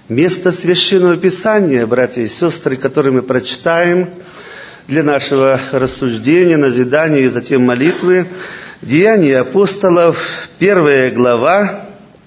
Место Священного Писания, братья и сестры, которое мы прочитаем для нашего рассуждения, назидания и затем молитвы, Деяния апостолов, 1 глава,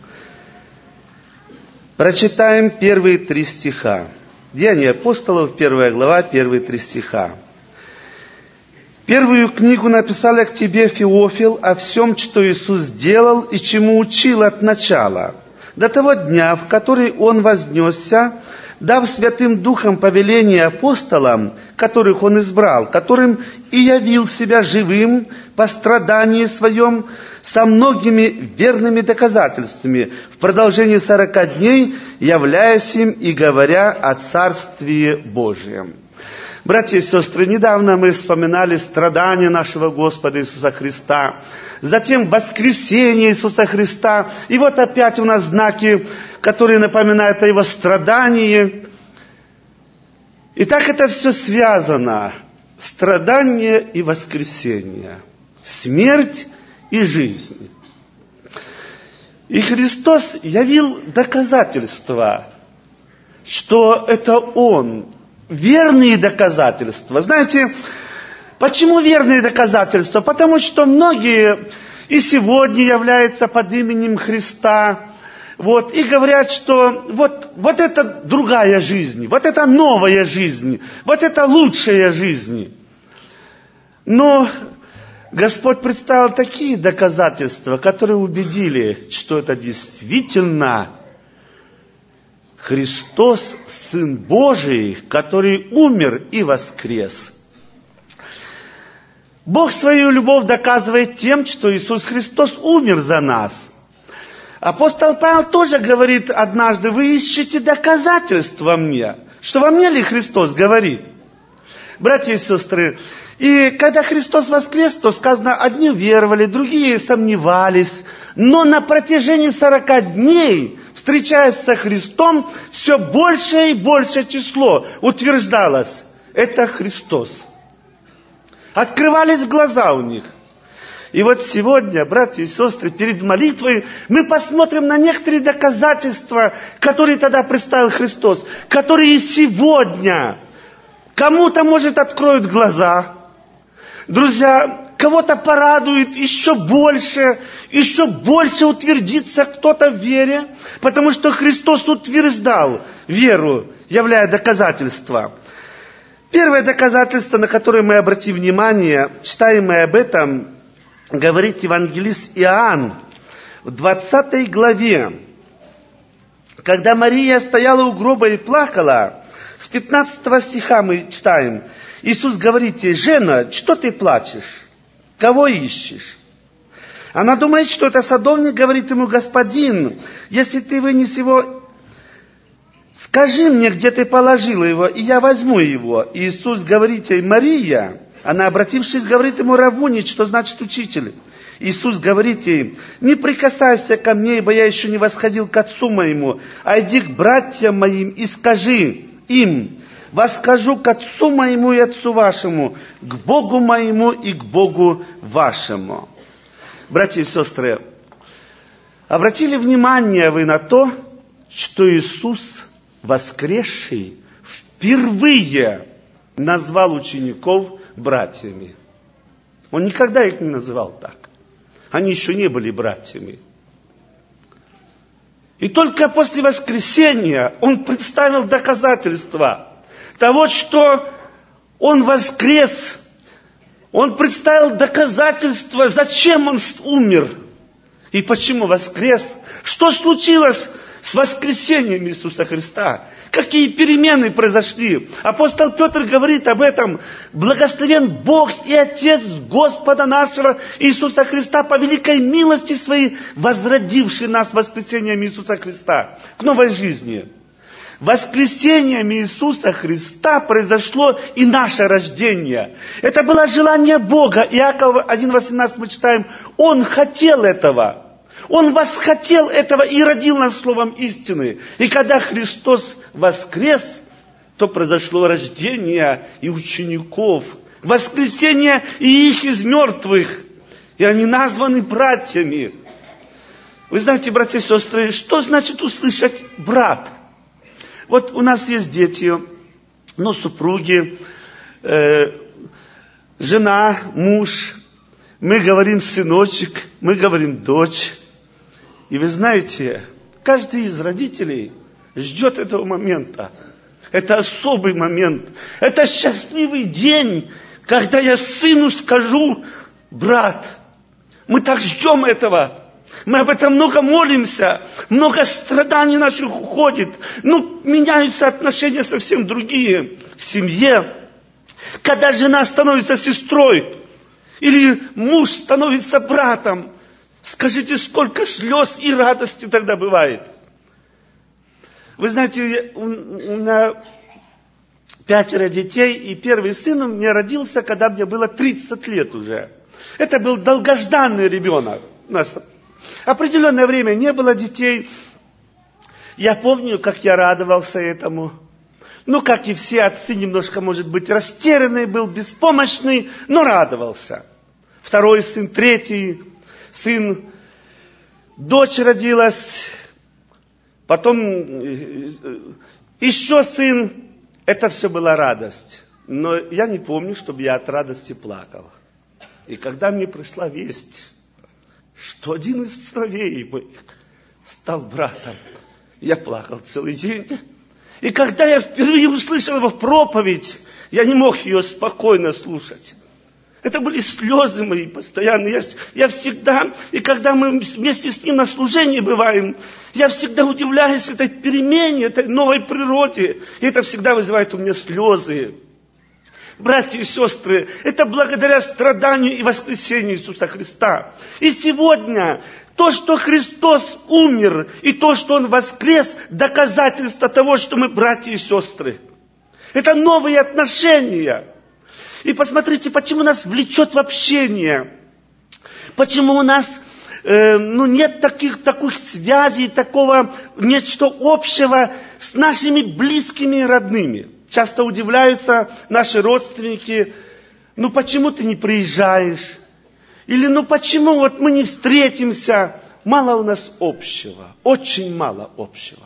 прочитаем первые 3 стиха. Деяния апостолов, 1 глава, первые 3 стиха. «Первую книгу написал я к тебе, Феофил, о всем, что Иисус сделал и чему учил от начала, до того дня, в который Он вознесся, дав Святым Духом повеление апостолам, которых Он избрал, которым и явил себя живым по страдании Своем со многими верными доказательствами, в продолжении 40 дней, являясь им и говоря о Царстве Божьем». Братья и сестры, недавно мы вспоминали страдания нашего Господа Иисуса Христа, затем воскресение Иисуса Христа, и вот опять у нас знаки, которые напоминают о Его страдании. И так это все связано. Страдание и воскресение. Смерть и жизнь. И Христос явил доказательства, что это Он. Верные доказательства. Знаете, почему верные доказательства? Потому что многие и сегодня являются под именем Христа, и говорят, что вот это другая жизнь, вот это новая жизнь, вот это лучшая жизнь. Но Господь представил такие доказательства, которые убедили, что это действительно Христос, Сын Божий, который умер и воскрес. Бог свою любовь доказывает тем, что Иисус Христос умер за нас. Апостол Павел тоже говорит однажды: вы ищете доказательств во мне. Что во мне ли Христос говорит? Братья и сестры, и когда Христос воскрес, то сказано, одни веровали, другие сомневались, но на протяжении 40 дней, встречаясь со Христом, все большее и большее число утверждалось: это Христос. Открывались глаза у них. И вот сегодня, братья и сестры, перед молитвой мы посмотрим на некоторые доказательства, которые тогда представил Христос, которые сегодня кому-то, может, откроют глаза. Друзья, кого-то порадует еще больше утвердится кто-то в вере, потому что Христос утверждал веру, являя доказательства. Первое доказательство, на которое мы обратим внимание, читаем мы об этом, говорит евангелист Иоанн в 20 главе. Когда Мария стояла у гроба и плакала, с 15 стиха мы читаем, Иисус говорит ей: «Жена, что ты плачешь? Кого ищешь?» Она думает, что это садовник, говорит ему: «Господин, если ты вынес его, скажи мне, где ты положила его, и я возьму его». Иисус говорит ей: «Мария». Она, обратившись, говорит ему: «Равуни», что значит учитель. Иисус говорит ей: «Не прикасайся ко мне, ибо я еще не восходил к Отцу моему, а иди к братьям моим и скажи им: восхожу к Отцу моему и Отцу вашему, к Богу моему и к Богу вашему». Братья и сестры, обратили внимание вы на то, что Иисус, воскресший, впервые назвал учеников братьями. Он никогда их не называл так. Они еще не были братьями. И только после воскресения Он представил доказательства того, что Он воскрес. Он представил доказательства, зачем Он умер и почему воскрес. Что случилось с воскресением Иисуса Христа? Какие перемены произошли? Апостол Петр говорит об этом: «Благословен Бог и Отец Господа нашего Иисуса Христа, по великой милости Своей, возродивший нас воскресением Иисуса Христа к новой жизни». Воскресением Иисуса Христа произошло и наше рождение. Это было желание Бога. Иакова 1:18 мы читаем: «Он хотел этого». Он восхотел этого и родил нас словом истины. И когда Христос воскрес, то произошло рождение и учеников, воскресение и их из мертвых. И они названы братьями. Вы знаете, братья и сестры, что значит услышать брат? Вот у нас есть дети, супруги, жена, муж. Мы говорим сыночек, мы говорим дочь. И вы знаете, каждый из родителей ждет этого момента. Это особый момент. Это счастливый день, когда я сыну скажу: брат. Мы так ждем этого. Мы об этом много молимся. Много страданий наших уходит. Меняются отношения совсем другие в семье. Когда жена становится сестрой, или муж становится братом, скажите, сколько слез и радости тогда бывает. Вы знаете, у меня 5 детей, и первый сын у меня родился, когда мне было 30 лет уже. Это был долгожданный ребенок. У нас определенное время не было детей. Я помню, как я радовался этому. Как и все отцы, немножко, может быть, растерянный был, беспомощный, но радовался. Второй сын, третий сын, дочь родилась, потом еще сын. Это все была радость. Но я не помню, чтобы я от радости плакал. И когда мне пришла весть, что один из сыновей моих стал братом, я плакал целый день. И когда я впервые услышал его проповедь, я не мог ее спокойно слушать. Это были слезы мои постоянно. Я всегда, и когда мы вместе с ним на служении бываем, я всегда удивляюсь этой перемене, этой новой природе. И это всегда вызывает у меня слезы. Братья и сестры, это благодаря страданию и воскресению Иисуса Христа. И сегодня то, что Христос умер, и то, что Он воскрес, доказательство того, что мы братья и сестры. Это новые отношения. И посмотрите, почему нас влечет в общение. Почему у нас нет таких связей, такого нечто общего с нашими близкими и родными. Часто удивляются наши родственники: почему ты не приезжаешь? Или почему вот мы не встретимся? Мало у нас общего, очень мало общего.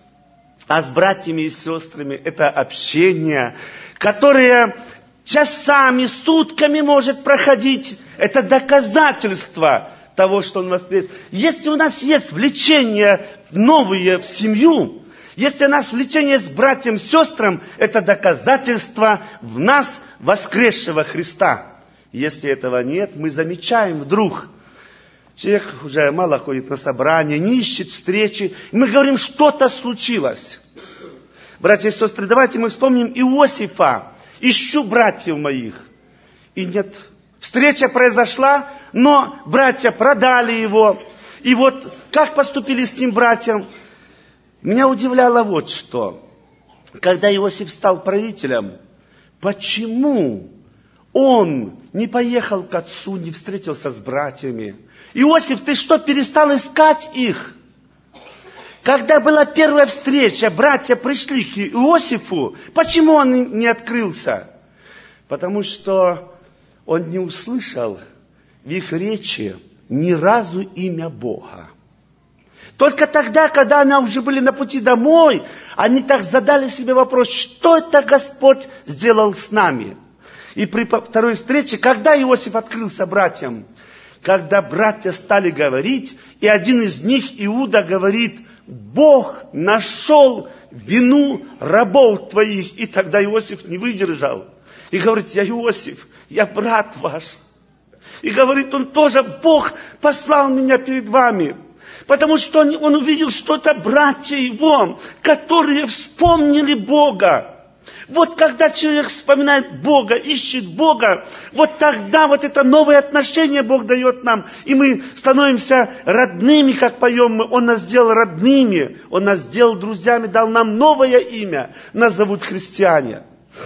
А с братьями и сестрами это общение, которое часами, сутками может проходить. Это доказательство того, что Он воскрес. Если у нас есть влечение новое в семью, если у нас влечение с братьям и сестрам, это доказательство в нас воскресшего Христа. Если этого нет, мы замечаем вдруг, человек уже мало ходит на собрания, не ищет встречи, и мы говорим, что-то случилось. Братья и сестры, давайте мы вспомним Иосифа. Ищу братьев моих. И нет, встреча произошла, но братья продали его. И вот как поступили с ним братьям? Меня удивляло вот что. Когда Иосиф стал правителем, почему он не поехал к отцу, не встретился с братьями? Иосиф, ты что, перестал искать их? Когда была первая встреча, братья пришли к Иосифу, почему он не открылся? Потому что он не услышал в их речи ни разу имя Бога. Только тогда, когда они уже были на пути домой, они так задали себе вопрос, что это Господь сделал с нами? И при второй встрече, когда Иосиф открылся братьям? Когда братья стали говорить, и один из них, Иуда, говорит: Бог нашел вину рабов твоих. И тогда Иосиф не выдержал. И говорит: я Иосиф, я брат ваш. И говорит он тоже: Бог послал меня перед вами. Потому что он увидел что-то братья его, которые вспомнили Бога. Вот когда человек вспоминает Бога, ищет Бога, вот тогда вот это новое отношение Бог дает нам. И мы становимся родными, как поем мы. Он нас сделал родными, Он нас сделал друзьями, дал нам новое имя. Нас зовут христиане.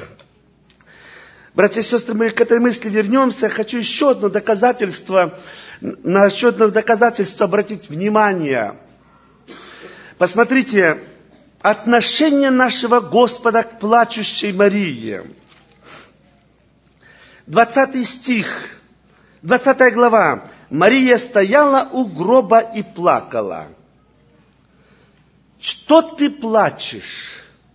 Братья и сестры, мы к этой мысли вернемся. Хочу на еще одно доказательство обратить внимание. Посмотрите, отношение нашего Господа к плачущей Марии. 20 стих, 20 глава. Мария стояла у гроба и плакала. Что ты плачешь?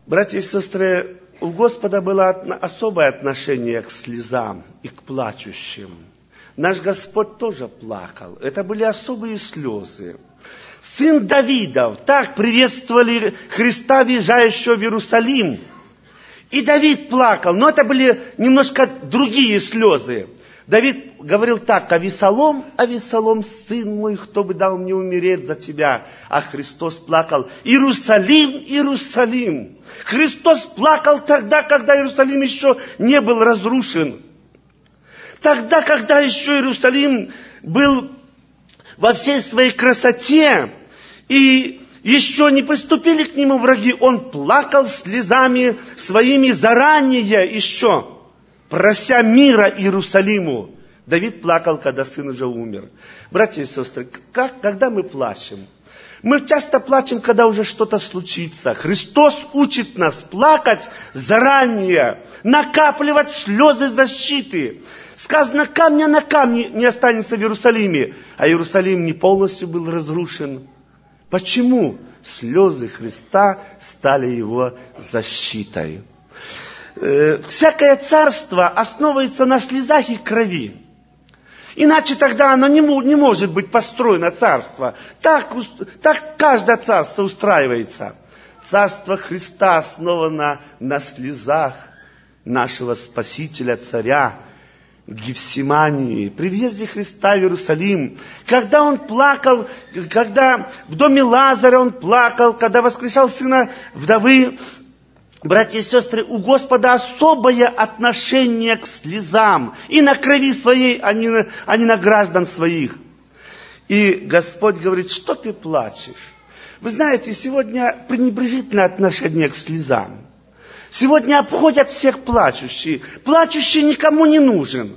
Братья и сестры, у Господа было особое отношение к слезам и к плачущим. Наш Господь тоже плакал. Это были особые слезы. Сын Давидов так приветствовали Христа, въезжающего в Иерусалим. И Давид плакал, но это были немножко другие слезы. Давид говорил так: «Авесолом, Авесолом, сын мой, кто бы дал мне умереть за тебя?» А Христос плакал: «Иерусалим, Иерусалим». Христос плакал тогда, когда Иерусалим еще не был разрушен. Тогда, когда еще Иерусалим был во всей своей красоте, и еще не приступили к нему враги, он плакал слезами своими заранее еще, прося мира Иерусалиму. Давид плакал, когда сын уже умер. Братья и сестры, когда мы плачем? Мы часто плачем, когда уже что-то случится. Христос учит нас плакать заранее, накапливать слезы защиты. Сказано, камня на камне не останется в Иерусалиме. А Иерусалим не полностью был разрушен. Почему? Слезы Христа стали его защитой. Всякое царство основывается на слезах и крови. Иначе тогда оно не может быть построено, царство. Так каждое царство устраивается. Царство Христа основано на слезах нашего Спасителя, Царя, в Гефсимании, при въезде Христа в Иерусалим, когда он плакал, когда в доме Лазаря он плакал, когда воскрешал сына вдовы. Братья и сестры, у Господа особое отношение к слезам, и на крови своей, а не на граждан своих. И Господь говорит: что ты плачешь? Вы знаете, сегодня пренебрежительное отношение к слезам. Сегодня обходят всех плачущие. Плачущий никому не нужен.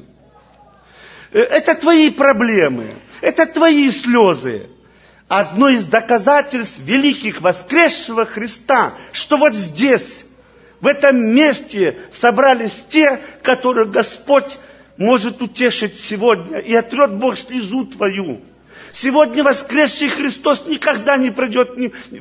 Это твои проблемы, это твои слезы. Одно из доказательств великих воскресшего Христа, что вот здесь, в этом месте собрались те, которых Господь может утешить сегодня, и отрет Бог слезу твою. Сегодня воскресший Христос никогда не пройдет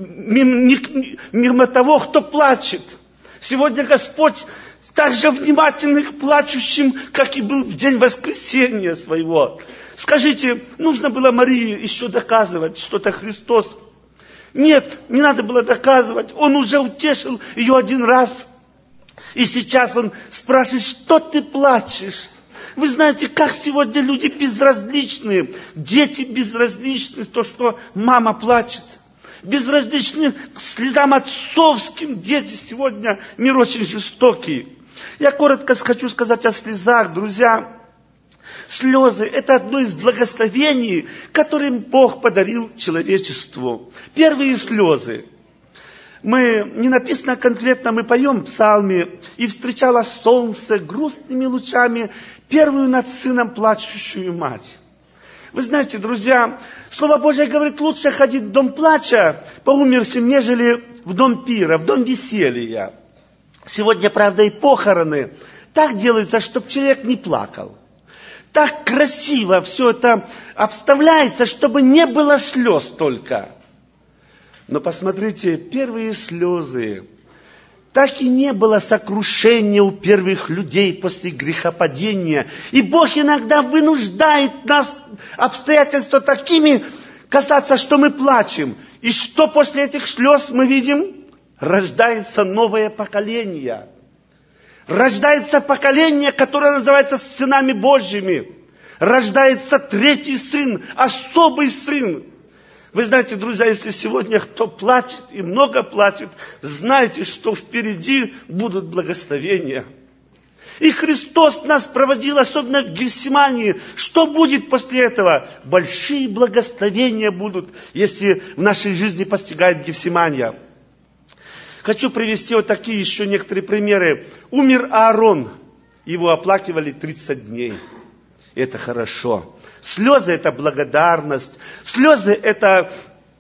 мимо того, кто плачет. Сегодня Господь так же внимательный к плачущим, как и был в день воскресения своего. Скажите, нужно было Марии еще доказывать что-то Христос? Нет, не надо было доказывать. Он уже утешил ее один раз. И сейчас он спрашивает: что ты плачешь? Вы знаете, как сегодня люди безразличные. Дети безразличны, то, что мама плачет. Безразличны к слезам отцовским. Дети сегодня, мир очень жестокий. Я коротко хочу сказать о слезах, друзья. Слезы – это одно из благословений, которым Бог подарил человечеству. Первые слезы. Не написано конкретно, мы поем в псалме: «И встречало солнце грустными лучами первую над сыном плачущую мать». Вы знаете, друзья, Слово Божие говорит: лучше ходить в дом плача по умершим, нежели в дом пира, в дом веселья. Сегодня, правда, и похороны так делаются, чтобы человек не плакал. Так красиво все это обставляется, чтобы не было слез только. Но посмотрите, первые слезы. Так и не было сокрушения у первых людей после грехопадения. И Бог иногда вынуждает нас обстоятельства такими касаться, что мы плачем. И что после этих слез мы видим? Рождается новое поколение. Рождается поколение, которое называется сынами Божьими. Рождается третий сын, особый сын. Вы знаете, друзья, если сегодня кто плачет и много плачет, знайте, что впереди будут благословения. И Христос нас проводил, особенно в Гефсимании. Что будет после этого? Большие благословения будут, если в нашей жизни постигает Гефсимания. Хочу привести вот такие еще некоторые примеры. Умер Аарон, его оплакивали 30 дней. Это хорошо. Слезы – это благодарность. Слезы – это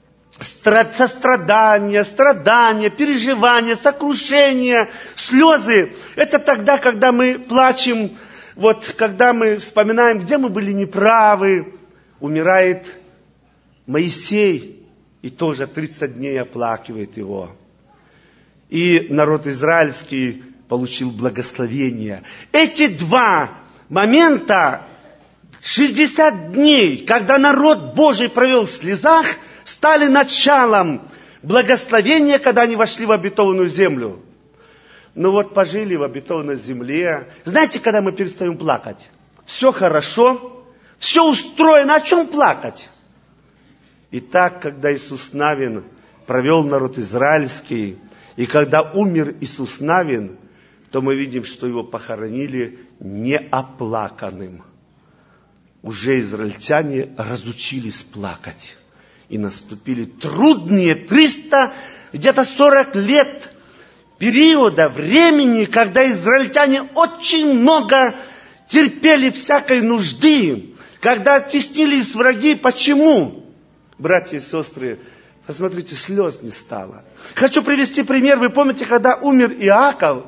сострадание, страдание, переживание, сокрушение. Слезы – это тогда, когда мы плачем, вот когда мы вспоминаем, где мы были неправы. Умирает Моисей, и тоже 30 дней оплакивает его. и народ израильский получил благословение. Эти два момента, 60 дней, когда народ Божий провел в слезах, стали началом благословения, когда они вошли в обетованную землю. Ну вот пожили в обетованной земле. Знаете, когда мы перестаем плакать? Все хорошо, все устроено, о чем плакать? И так, когда Иисус Навин провел народ израильский, и когда умер Иисус Навин, то мы видим, что его похоронили неоплаканным. Уже израильтяне разучились плакать. И наступили трудные 300, где-то 40 лет периода времени, когда израильтяне очень много терпели всякой нужды, когда теснились враги. Почему? Братья и сестры, посмотрите, слез не стало. Хочу привести пример. Вы помните, когда умер Иаков,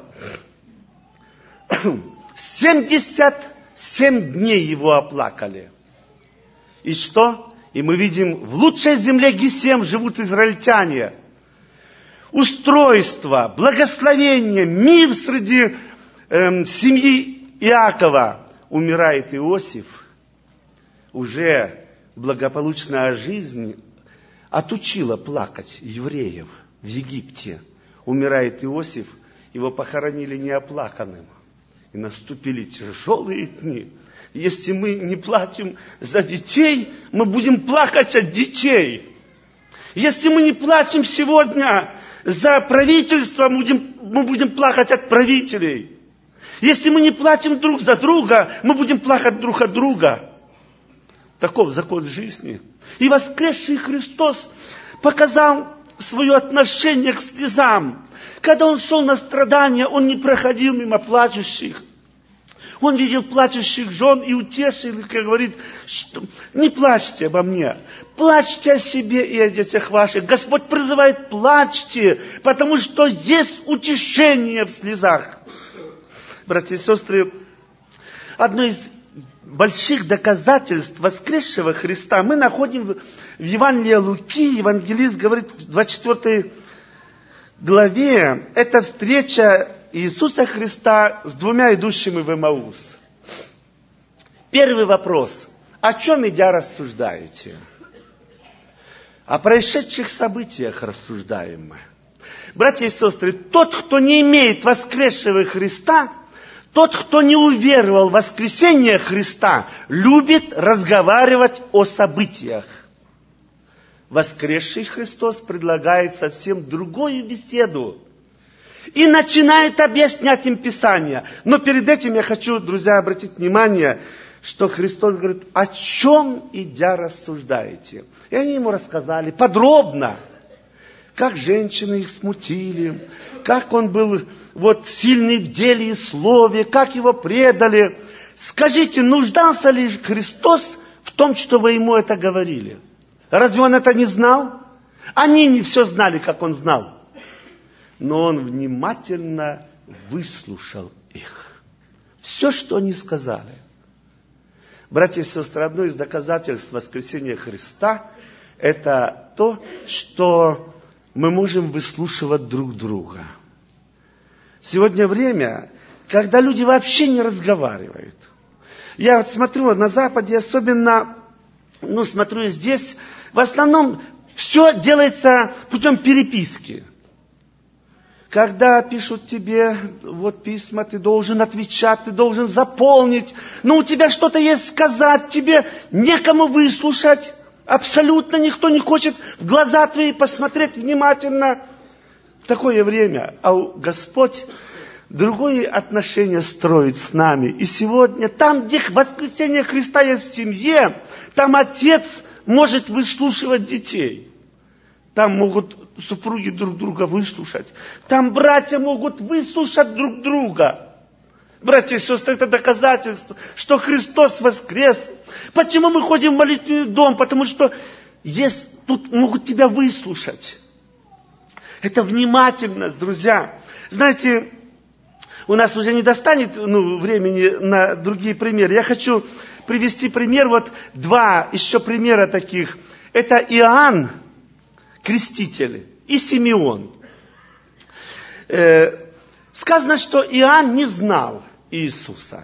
77 дней его оплакали. И что? И мы видим, в лучшей земле Гесем живут израильтяне. Устройство, благословение, мир среди семьи Иакова. Умирает Иосиф. Уже благополучная жизнь отучила плакать евреев в Египте. Умирает Иосиф, его похоронили неоплаканным. И наступили тяжелые дни. Если мы не плачем за детей, мы будем плакать от детей. Если мы не плачем сегодня за правительство, мы будем плакать от правителей. Если мы не плачем друг за друга, мы будем плакать друг от друга. Таков закон жизни. И воскресший Христос показал свое отношение к слезам. Когда Он шел на страдания, Он не проходил мимо плачущих. Он видел плачущих жен и утешил их, и говорит, что не плачьте обо мне, плачьте о себе и о детях ваших. Господь призывает, плачьте, потому что есть утешение в слезах. Братья и сестры, одно из больших доказательств воскресшего Христа мы находим в Евангелии Луки. Евангелист говорит в 24 главе, это встреча Иисуса Христа с двумя идущими в Эмаус. Первый вопрос. О чем, идя, рассуждаете? О происшедших событиях рассуждаем мы. Братья и сестры, тот, кто не имеет воскресшего Христа, тот, кто не уверовал в воскресение Христа, любит разговаривать о событиях. Воскресший Христос предлагает совсем другую беседу. И начинает объяснять им Писание. Но перед этим я хочу, друзья, обратить внимание, что Христос говорит, о чем, идя, рассуждаете? И они ему рассказали подробно, как женщины их смутили, как он был сильный в деле и слове, как его предали. Скажите, нуждался ли Христос в том, что вы ему это говорили? Разве он это не знал? Они не все знали, как он знал. Но он внимательно выслушал их. Все, что они сказали. Братья и сестры, одно из доказательств воскресения Христа – это то, что мы можем выслушивать друг друга. Сегодня время, когда люди вообще не разговаривают. Я смотрю на Западе, особенно, смотрю здесь, в основном все делается путем переписки. Когда пишут тебе письма, ты должен отвечать, ты должен заполнить. Но у тебя что-то есть сказать, тебе некому выслушать. Абсолютно никто не хочет в глаза твои посмотреть внимательно. В такое время. А Господь другое отношение строит с нами. И сегодня, там, где воскресение Христа есть в семье, там отец может выслушивать детей. Там могут супруги друг друга выслушать. Там братья могут выслушать друг друга. Братья и сестры, это доказательство, что Христос воскрес. Почему мы ходим в молитвенный дом? Потому что тут могут тебя выслушать. Это внимательность, друзья. Знаете, у нас уже не достанет времени на другие примеры. Я хочу привести пример, два еще примера таких. Это Иоанн Креститель и Симеон. сказано, что Иоанн не знал Иисуса.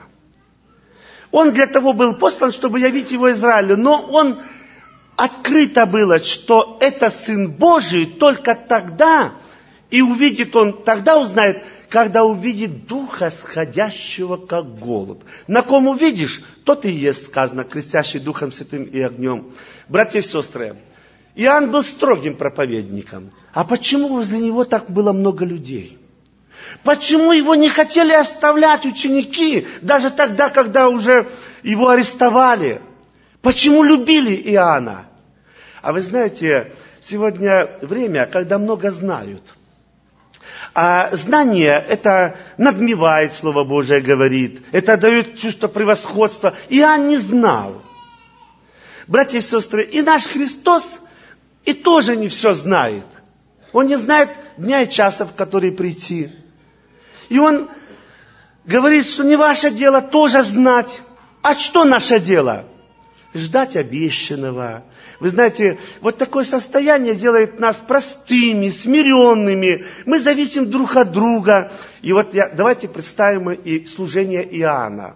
Он для того был послан, чтобы явить его Израилю, но он открыто было, что это Сын Божий только тогда, и увидит он, тогда узнает, когда увидит Духа, сходящего как голубь. На ком увидишь, тот и есть, сказано, крестящий Духом Святым и огнем. Братья и сестры, Иоанн был строгим проповедником. А почему возле него так было много людей? Почему его не хотели оставлять ученики, даже тогда, когда уже его арестовали? Почему любили Иоанна? А вы знаете, сегодня время, когда много знают. А знание, это надмевает, Слово Божие говорит. Это дает чувство превосходства. Иоанн не знал. Братья и сестры, и наш Христос и тоже не все знает. Он не знает дня и часа, в который прийти. И он говорит, что не ваше дело тоже знать. А что наше дело? Ждать обещанного. Вы знаете, вот такое состояние делает нас простыми, смиренными. Мы зависим друг от друга. И вот давайте представим и служение Иоанна.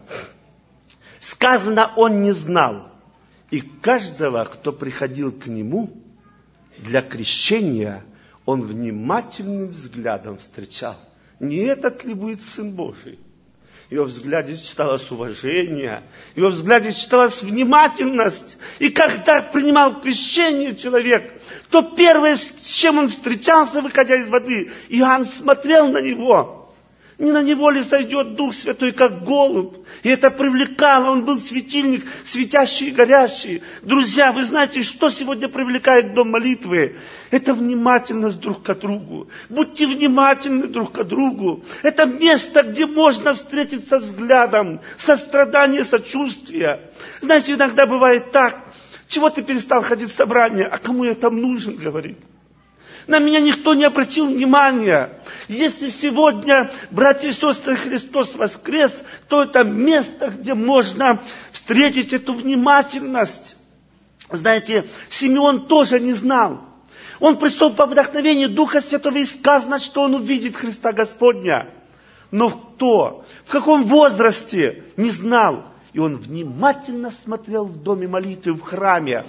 Сказано, он не знал. И каждого, кто приходил к нему для крещения, он внимательным взглядом встречал. Не этот ли будет Сын Божий? В его взгляде читалось уважение, в его взгляде читалась внимательность. И когда принимал крещение человек, то первое, с чем он встречался, выходя из воды, Иоанн смотрел на него. Не на него ли сойдет Дух Святой, как голубь? И это привлекало, он был светильник, светящий и горящий. Друзья, вы знаете, что сегодня привлекает дом молитвы? Это внимательность друг к другу. Будьте внимательны друг к другу. Это место, где можно встретиться взглядом, сострадание, сочувствие. Знаете, иногда бывает так, чего ты перестал ходить в собрание, а кому я там нужен, говорит. На меня никто не обратил внимания. Если сегодня, братья и сестры, Христос воскрес, то это место, где можно встретить эту внимательность. Знаете, Симеон тоже не знал. Он пришел по вдохновению Духа Святого, и сказано, что он увидит Христа Господня. Но кто, в каком возрасте, не знал. И он внимательно смотрел в доме молитвы, в храме.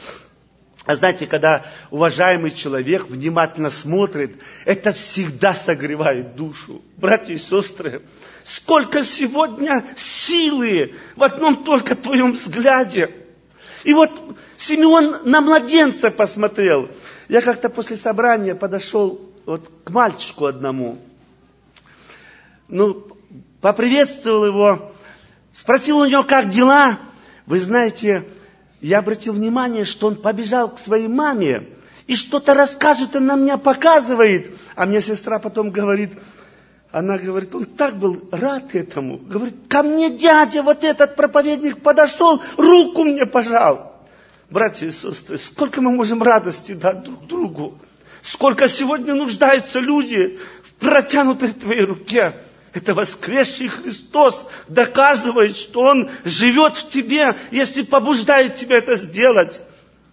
А знаете, когда уважаемый человек внимательно смотрит, это всегда согревает душу. Братья и сестры, сколько сегодня силы в одном только твоем взгляде. И вот Симеон на младенца посмотрел. Я как-то после собрания подошел вот к мальчику одному. Поприветствовал его, спросил у него, как дела. Вы знаете, я обратил внимание, что он побежал к своей маме и что-то рассказывает, она меня показывает. А мне сестра потом говорит, она говорит, он так был рад этому. Говорит, ко мне дядя, вот этот проповедник подошел, руку мне пожал. Братья и сестры, сколько мы можем радости дать друг другу. Сколько сегодня нуждаются люди в протянутой твоей руке. Это воскресший Христос доказывает, что Он живет в тебе, если побуждает тебя это сделать.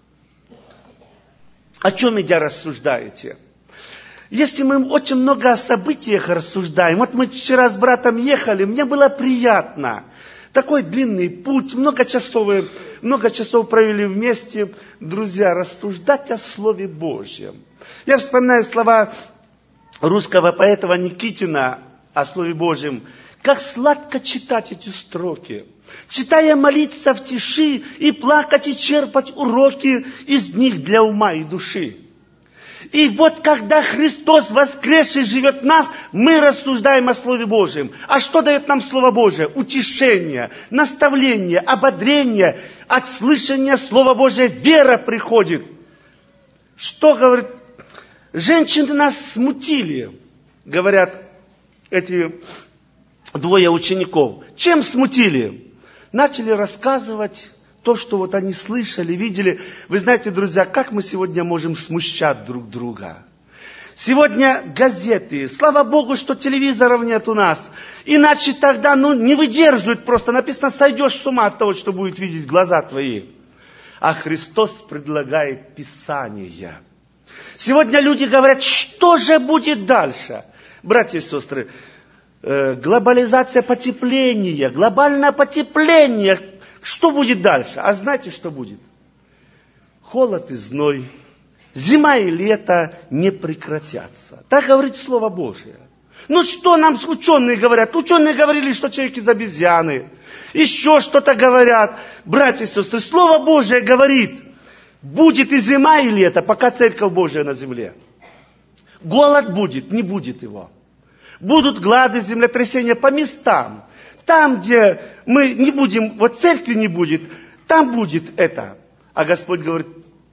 О чем, идя, рассуждаете? Если мы очень много о событиях рассуждаем, вот мы вчера с братом ехали, мне было приятно. Такой длинный путь, много часов провели вместе, друзья, рассуждать о Слове Божьем. Я вспоминаю слова русского поэта Никитина о Слове Божьем. Как сладко читать эти строки. Читая, молиться в тиши и плакать и черпать уроки из них для ума и души. И вот когда Христос воскресший живет в нас, мы рассуждаем о Слове Божьем. А что дает нам Слово Божие? Утешение, наставление, ободрение. От слышания Слова Божия вера приходит. Что говорит? Женщины нас смутили, говорят эти двое учеников. Чем смутили? Начали рассказывать то, что вот они слышали, видели. Вы знаете, друзья, как мы сегодня можем смущать друг друга? Сегодня газеты. Слава Богу, что телевизоров нет у нас. Иначе тогда, не выдерживают просто. Написано, сойдешь с ума от того, что будет видеть глаза твои. А Христос предлагает Писание. Сегодня люди говорят, что же будет дальше? Братья и сестры, глобализация потепления, глобальное потепление. Что будет дальше? А знаете, что будет? Холод и зной, зима и лето не прекратятся. Так говорит Слово Божие. Ну что нам ученые говорят? Ученые говорили, что человек из обезьяны. Еще что-то говорят. Братья и сестры, Слово Божие говорит, будет и зима, и лето, пока Церковь Божия на земле. Голод будет, не будет его. Будут глады, землетрясения по местам. Там, где мы не будем, вот церкви не будет, там будет это. А Господь говорит,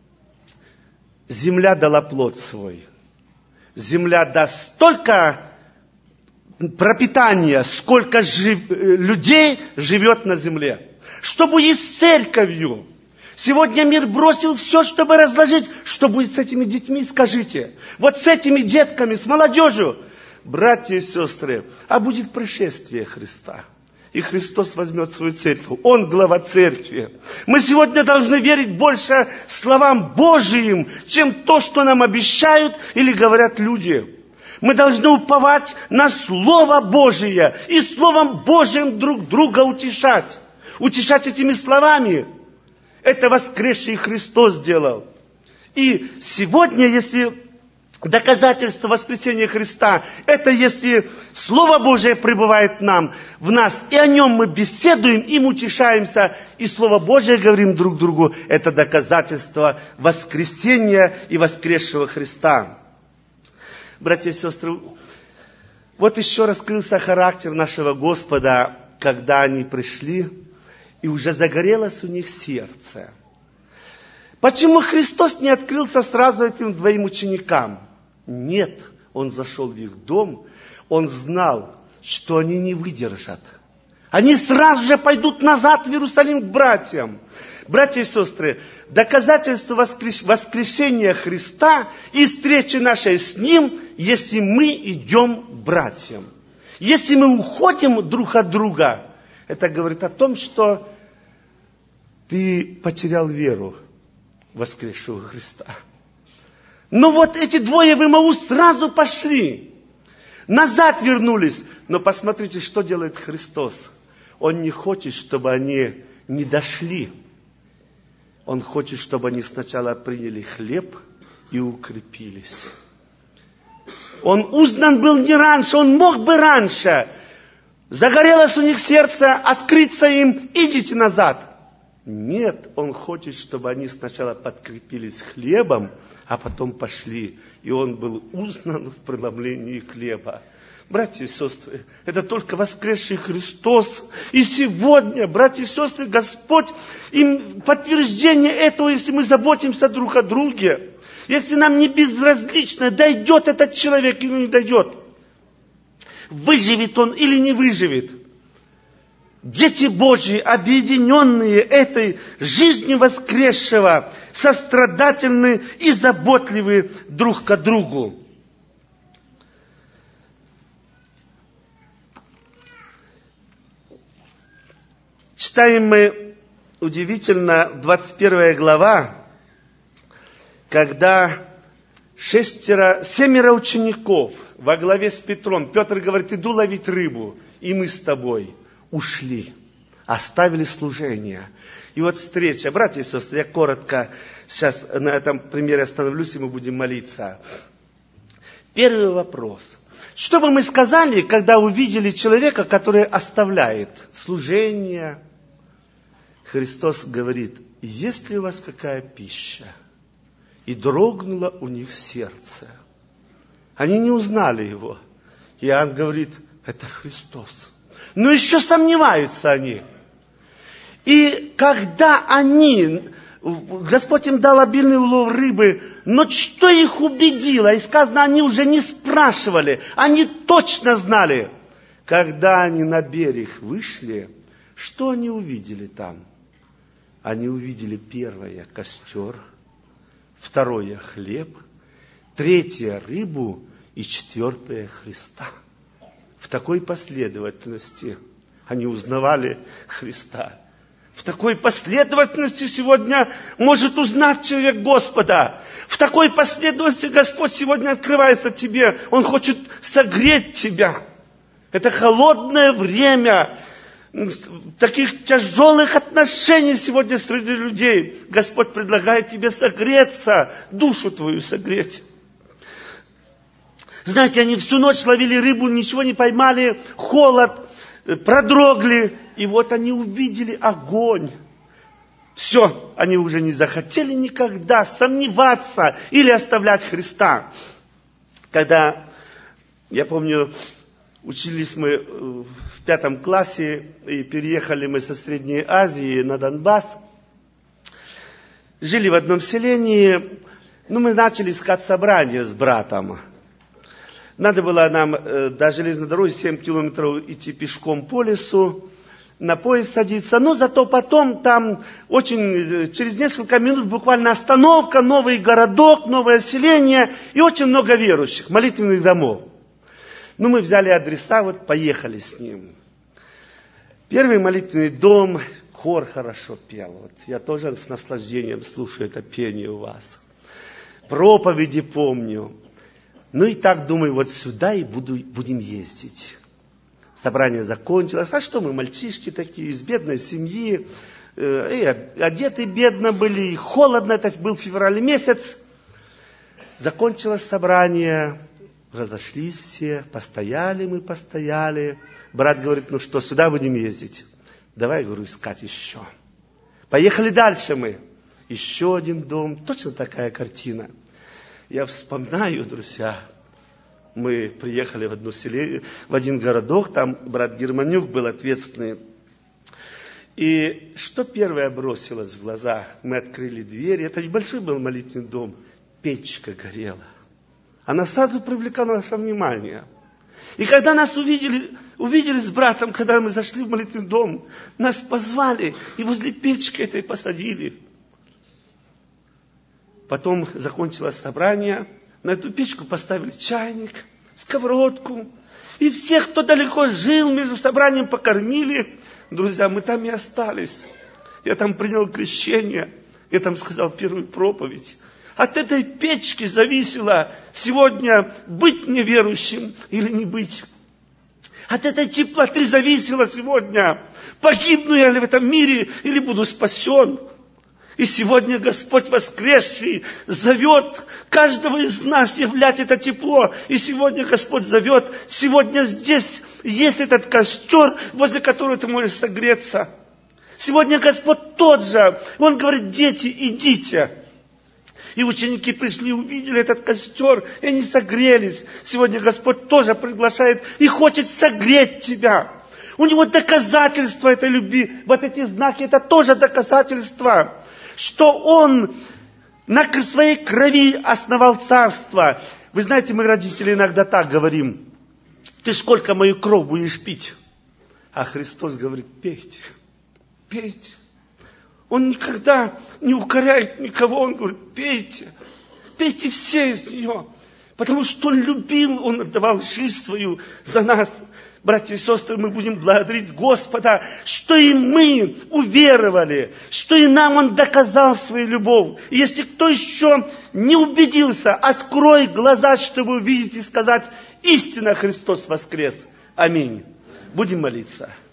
земля дала плод свой. Земля даст столько пропитания, сколько людей живет на земле. Что будет с церковью? Сегодня мир бросил все, чтобы разложить. Что будет с этими детьми, скажите? Вот с этими детками, с молодежью. Братья и сестры, а будет пришествие Христа. И Христос возьмет свою церковь. Он глава церкви. Мы сегодня должны верить больше словам Божиим, чем то, что нам обещают или говорят люди. Мы должны уповать на Слово Божие и Словом Божиим друг друга утешать. Утешать этими словами. Это воскресший Христос сделал. И сегодня, если доказательство воскресения Христа, это если Слово Божие пребывает в нас, и о нем мы беседуем, им утешаемся, и Слово Божие говорим друг другу, это доказательство воскресения и воскресшего Христа. Братья и сестры, вот еще раскрылся характер нашего Господа, когда они пришли, и уже загорелось у них сердце. Почему Христос не открылся сразу этим двоим ученикам? Нет, Он зашел в их дом, Он знал, что они не выдержат. Они сразу же пойдут назад в Иерусалим к братьям. Братья и сестры, доказательство воскрешения Христа и встречи нашей с Ним, если мы идем к братьям. Если мы уходим друг от друга, это говорит о том, что ты потерял веру в воскресшего Христа. Но вот эти двое в Эмаус сразу пошли. Назад вернулись. Но посмотрите, что делает Христос. Он не хочет, чтобы они не дошли. Он хочет, чтобы они сначала приняли хлеб и укрепились. Он узнан был не раньше, он мог бы раньше. Загорелось у них сердце, открыться им, идите назад. Нет, он хочет, чтобы они сначала подкрепились хлебом, а потом пошли. И он был узнан в преломлении хлеба. Братья и сестры, это только воскресший Христос. И сегодня, братья и сестры, Господь, им подтверждение этого, если мы заботимся друг о друге, если нам не безразлично, дойдет этот человек или не дойдет, выживет он или не выживет. Дети Божьи, объединенные этой жизнью воскресшего, сострадательны и заботливы друг к другу. Читаем мы удивительно 21 глава, когда 7 учеников во главе с Петром, Петр говорит, иду ловить рыбу, и мы с тобой ушли, оставили служение. И вот встреча. Братья и сестры, я коротко сейчас на этом примере остановлюсь, и мы будем молиться. Первый вопрос. Что бы мы сказали, когда увидели человека, который оставляет служение? Христос говорит, есть ли у вас какая пища? И дрогнуло у них сердце. Они не узнали его. Иоанн говорит, это Христос. Но еще сомневаются они. И когда Господь им дал обильный улов рыбы, но что их убедило? И сказано, они уже не спрашивали, они точно знали. Когда они на берег вышли, что они увидели там? Они увидели первое – костер, второе – хлеб, третье – рыбу и четвертое – Христа. В такой последовательности они узнавали Христа. В такой последовательности сегодня может узнать человек Господа. В такой последовательности Господь сегодня открывается тебе. Он хочет согреть тебя. Это холодное время таких тяжелых отношений сегодня среди людей. Господь предлагает тебе согреться, душу твою согреть. Знаете, они всю ночь ловили рыбу, ничего не поймали, холод, продрогли. И вот они увидели огонь. Все, они уже не захотели никогда сомневаться или оставлять Христа. Когда, я помню, учились мы в 5 классе, и переехали мы со Средней Азии на Донбасс. Жили в одном селении, мы начали искать собрание с братом. Надо было нам до железной дороги 7 километров идти пешком по лесу, на поезд садиться. Но зато потом там через несколько минут буквально остановка, новый городок, новое селение и очень много верующих, молитвенных домов. Мы взяли адреса, поехали с ним. Первый молитвенный дом, хор хорошо пел. Я тоже с наслаждением слушаю это пение у вас. Проповеди помню. И так думаю, сюда и будем ездить. Собрание закончилось. А что мы, мальчишки такие, из бедной семьи, и одеты бедно были, и холодно, это был февраль месяц. Закончилось собрание, разошлись все, постояли. Брат говорит, что, сюда будем ездить? Давай, говорю, искать еще. Поехали дальше мы. Еще один дом, точно такая картина. Я вспоминаю, друзья, мы приехали в один городок, там брат Германюк был ответственный. И что первое бросилось в глаза? Мы открыли двери, это большой был молитвенный дом, печка горела. Она сразу привлекла наше внимание. И когда нас увидели с братом, когда мы зашли в молитвенный дом, нас позвали и возле печки этой посадили. Потом закончилось собрание, на эту печку поставили чайник, сковородку. И всех, кто далеко жил, между собранием покормили. Друзья, мы там и остались. Я там принял крещение, я там сказал первую проповедь. От этой печки зависело сегодня быть мне верующим или не быть. От этой теплоты зависело сегодня, погибну я ли в этом мире или буду спасен. И сегодня Господь воскресший зовет каждого из нас являть это тепло. И сегодня Господь зовет, сегодня здесь есть этот костер, возле которого ты можешь согреться. Сегодня Господь тот же. Он говорит, дети, идите. И ученики пришли, увидели этот костер, и они согрелись. Сегодня Господь тоже приглашает и хочет согреть тебя. У Него доказательства этой любви. Вот эти знаки, это тоже доказательства, что Он на своей крови основал царство. Вы знаете, мы, родители, иногда так говорим: ты сколько мою кровь будешь пить? А Христос говорит: пейте, пейте. Он никогда не укоряет никого, Он говорит: пейте, пейте все из нее. Потому что Он любил, Он отдавал жизнь свою за нас. Братья и сестры, мы будем благодарить Господа, что и мы уверовали, что и нам Он доказал свою любовь. И если кто еще не убедился, открой глаза, чтобы увидеть и сказать: истинно Христос воскрес. Аминь. Будем молиться.